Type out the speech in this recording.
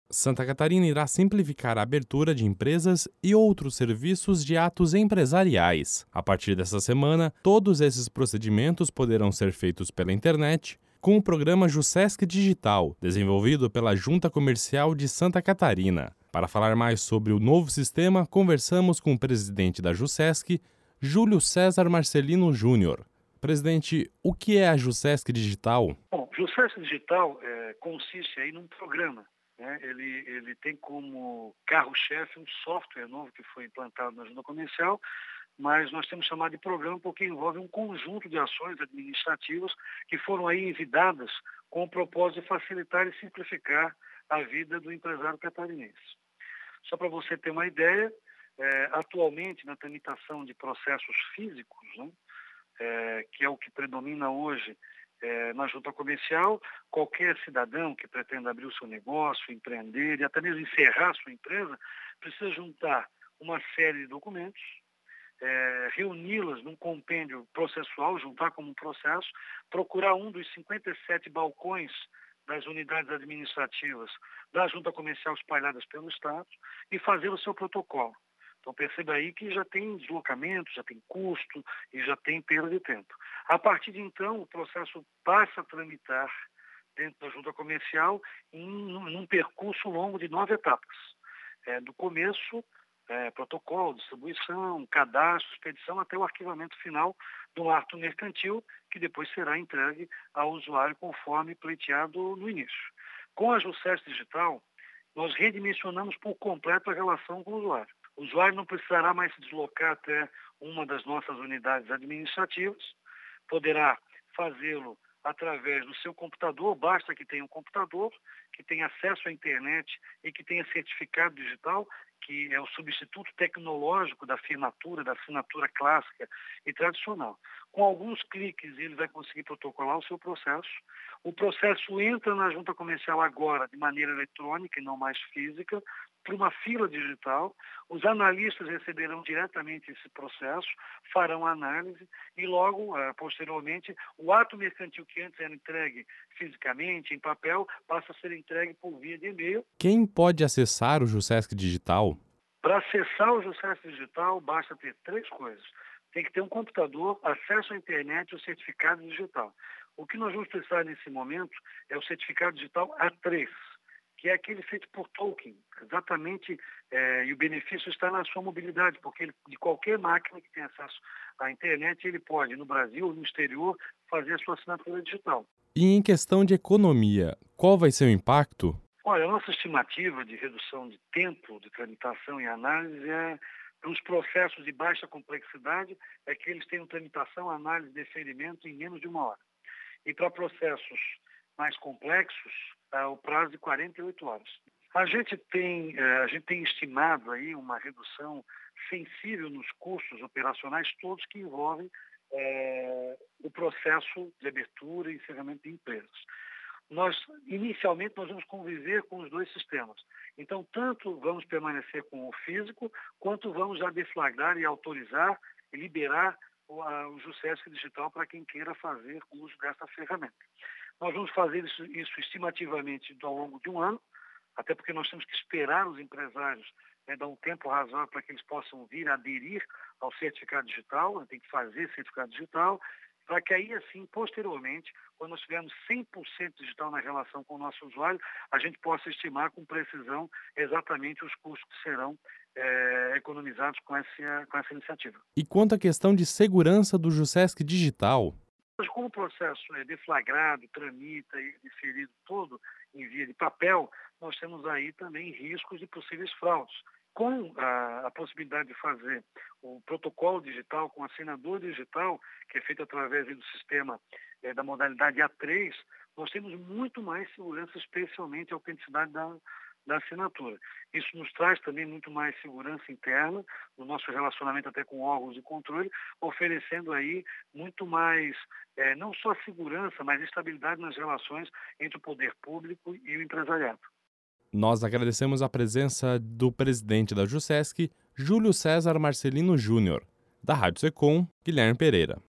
Santa Catarina irá simplificar a abertura de empresas e outros serviços de atos empresariais. A partir dessa semana, todos esses procedimentos poderão ser feitos pela internet, com o programa Jusesc Digital, desenvolvido pela Junta Comercial de Santa Catarina. Para falar mais sobre o novo sistema, conversamos com o presidente da Jusesc, Júlio César Marcelino Júnior. Presidente, o que é a Jusesc Digital? Bom, Jusesc Digital consiste aí num programa. Ele tem como carro-chefe um software novo que foi implantado na Junta Comercial, mas nós temos chamado de programa porque envolve um conjunto de ações administrativas que foram aí envidadas com o propósito de facilitar e simplificar a vida do empresário catarinense. Só para você ter uma ideia, atualmente na tramitação de processos físicos, que é o que predomina hoje na Junta Comercial, qualquer cidadão que pretenda abrir o seu negócio, empreender e até mesmo encerrar a sua empresa, precisa juntar uma série de documentos, reuni-las num compêndio processual, juntar como um processo, procurar um dos 57 balcões das unidades administrativas da Junta Comercial espalhadas pelo Estado e fazer o seu protocolo. Então perceba aí que já tem deslocamento, já tem custo e já tem perda de tempo. A partir de então, o processo passa a tramitar dentro da Junta Comercial num percurso longo de 9 etapas. Do começo, protocolo, distribuição, cadastro, expedição, até o arquivamento final do ato mercantil, que depois será entregue ao usuário conforme pleiteado no início. Com a Jusesc Digital, nós redimensionamos por completo a relação com o usuário. O usuário não precisará mais se deslocar até uma das nossas unidades administrativas, poderá fazê-lo através do seu computador, basta que tenha um computador, que tenha acesso à internet e que tenha certificado digital, que é o substituto tecnológico da assinatura clássica e tradicional. Com alguns cliques ele vai conseguir protocolar o seu processo. O processo entra na Junta Comercial agora de maneira eletrônica e não mais física, para uma fila digital. Os analistas receberão diretamente esse processo, farão a análise e logo, posteriormente, o ato mercantil que antes era entregue fisicamente, em papel, passa a ser entregue por via de e-mail. Quem pode acessar o Jusesc Digital? Para acessar o Jusesc Digital, basta ter 3 coisas. Tem que ter um computador, acesso à internet e o certificado digital. O que nós vamos precisar nesse momento é o certificado digital A3, que é aquele feito por token, exatamente, e o benefício está na sua mobilidade, porque de qualquer máquina que tenha acesso à internet, ele pode, no Brasil ou no exterior, fazer a sua assinatura digital. E em questão de economia, qual vai ser o impacto? Olha, a nossa estimativa de redução de tempo de tramitação e análise para os processos de baixa complexidade, é que eles tenham tramitação, análise e deferimento em menos de 1 hora. E para processos mais complexos, o prazo de 48 horas. A gente tem estimado aí uma redução sensível nos custos operacionais todos que envolvem o processo de abertura e encerramento de empresas. Inicialmente, nós vamos conviver com os 2 sistemas. Então, tanto vamos permanecer com o físico, quanto vamos já deflagrar e autorizar e liberar o Jusesc Digital para quem queira fazer uso dessa ferramenta. Nós vamos fazer isso estimativamente ao longo de 1 ano, até porque nós temos que esperar os empresários dar um tempo razoável para que eles possam vir a aderir ao certificado digital, tem que fazer certificado digital, para que aí, assim, posteriormente, quando nós tivermos 100% digital na relação com o nosso usuário, a gente possa estimar com precisão exatamente os custos que serão economizados com essa iniciativa. E quanto à questão de segurança do Jusesc Digital? Mas como o processo é deflagrado, tramita e deferido todo em via de papel, nós temos aí também riscos de possíveis fraudes. Com a possibilidade de fazer o protocolo digital, com o assinador digital, que é feito através do sistema da modalidade A3, nós temos muito mais segurança, especialmente a autenticidade da assinatura. Isso nos traz também muito mais segurança interna, no nosso relacionamento até com órgãos de controle, oferecendo aí muito mais, não só segurança, mas estabilidade nas relações entre o poder público e o empresariado. Nós agradecemos a presença do presidente da Jusesc, Júlio César Marcelino Júnior. Da Rádio Secom, Guilherme Pereira.